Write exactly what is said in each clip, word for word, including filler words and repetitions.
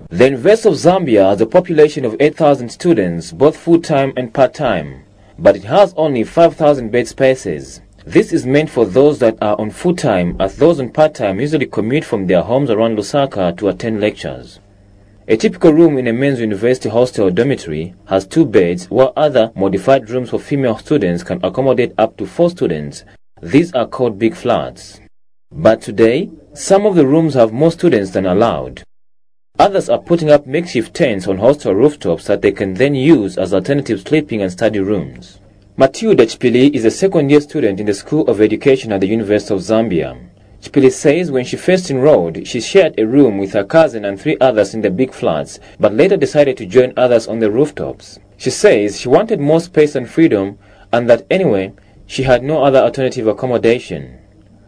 The University of Zambia has a population of eight thousand students, both full-time and part-time, but it has only five thousand bed spaces. This is meant for those that are on full-time, as those on part-time usually commute from their homes around Lusaka to attend lectures. A typical room in a men's university hostel or dormitory has two beds, while other modified rooms for female students can accommodate up to four students. These are called big flats. But today, some of the rooms have more students than allowed. Others are putting up makeshift tents on hostel rooftops that they can then use as alternative sleeping and study rooms. Matilda Chipili is a second-year student in the School of Education at the University of Zambia. Chipili says when she first enrolled, she shared a room with her cousin and three others in the big flats, but later decided to join others on the rooftops. She says she wanted more space and freedom, and that anyway, she had no other alternative accommodation.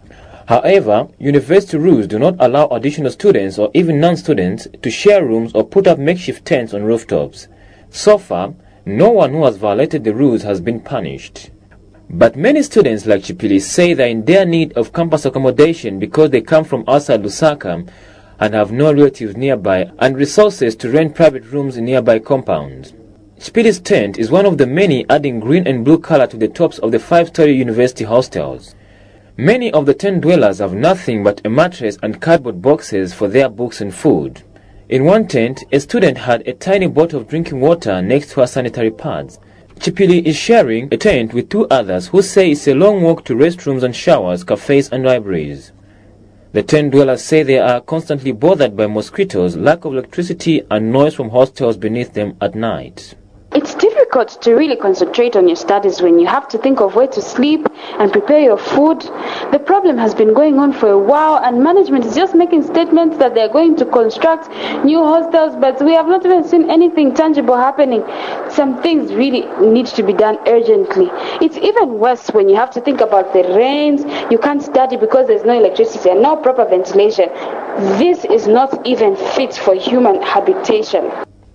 However, university rules do not allow additional students or even non-students to share rooms or put up makeshift tents on rooftops. So far, no one who has violated the rules has been punished. But many students like Chipili say they are in dire need of campus accommodation because they come from outside Lusaka and have no relatives nearby and resources to rent private rooms in nearby compounds. Chipili's tent is one of the many adding green and blue color to the tops of the five-story university hostels. Many of the tent dwellers have nothing but a mattress and cardboard boxes for their books and food. In one tent, a student had a tiny bottle of drinking water next to her sanitary pads. Chipili is sharing a tent with two others who say it's a long walk to restrooms and showers, cafes and libraries. The tent dwellers say they are constantly bothered by mosquitoes, lack of electricity and noise from hostels beneath them at night. It's difficult to really concentrate on your studies when you have to think of where to sleep and prepare your food. The problem has been going on for a while, and management is just making statements that they're going to construct new hostels, but we have not even seen anything tangible happening. Some things really need to be done urgently. It's even worse when you have to think about the rains. You can't study because there's no electricity and no proper ventilation. This is not even fit for human habitation.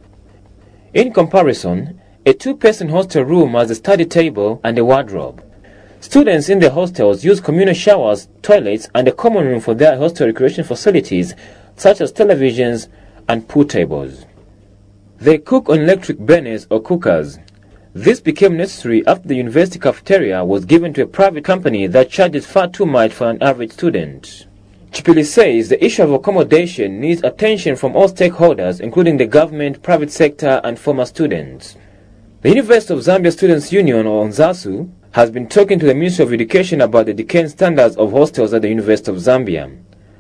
In comparison, a two-person hostel room has a study table and a wardrobe. Students in the hostels use communal showers, toilets, and a common room for their hostel recreation facilities, such as televisions and pool tables. They cook on electric burners or cookers. This became necessary after the university cafeteria was given to a private company that charges far too much for an average student. Chipili says the issue of accommodation needs attention from all stakeholders, including the government, private sector, and former students. The University of Zambia Students' Union, or NZASU, has been talking to the Ministry of Education about the decaying standards of hostels at the University of Zambia.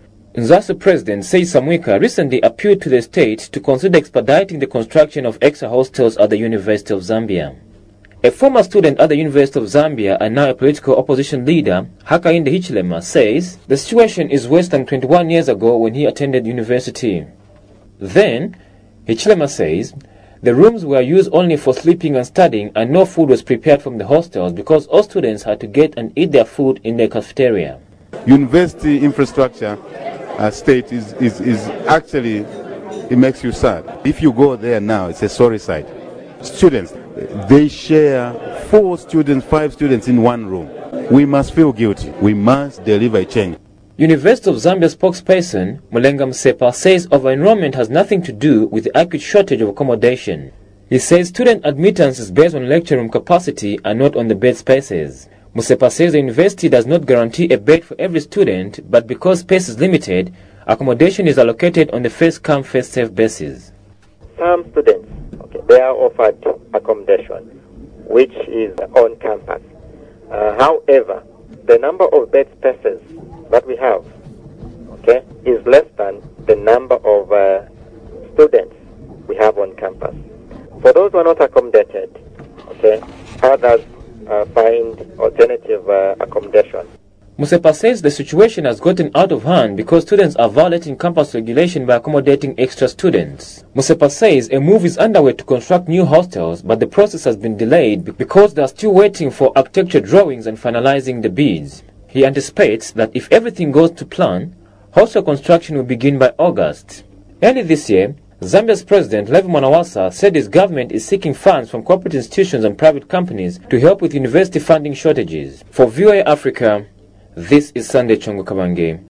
NZASU President Seyi Samwika recently appealed to the state to consider expediting the construction of extra hostels at the University of Zambia. A former student at the University of Zambia and now a political opposition leader, Hakainde Hichilema, says the situation is worse than twenty-one years ago when he attended university. Then, Hichilema says, the rooms were used only for sleeping and studying, and no food was prepared from the hostels because all students had to get and eat their food in the cafeteria. University infrastructure uh, state is, is, is actually, it makes you sad. If you go there now, it's a sorry sight. Students, they share four students, five students in one room. We must feel guilty. We must deliver a change. University of Zambia spokesperson Mulenga Msepa says over-enrollment has nothing to do with the acute shortage of accommodation. He says student admittance is based on lecture room capacity and not on the bed spaces. Msepa says the university does not guarantee a bed for every student, but because space is limited, accommodation is allocated on the first-come, first-served basis. Some students, okay, they are offered accommodation, which is on campus. Uh, however, the number of bed spaces that we have, okay, is less than the number of uh, students we have on campus. For those who are not accommodated, okay, others uh, find alternative uh, accommodation. Msepa says the situation has gotten out of hand because students are violating campus regulation by accommodating extra students. Msepa says a move is underway to construct new hostels, but the process has been delayed because they are still waiting for architecture drawings and finalizing the bids. He anticipates that if everything goes to plan, hostel construction will begin by August. Early this year, Zambia's President Levi Mwanawasa said his government is seeking funds from corporate institutions and private companies to help with university funding shortages. For V O A Africa, this is Sunday Chongo Kabange.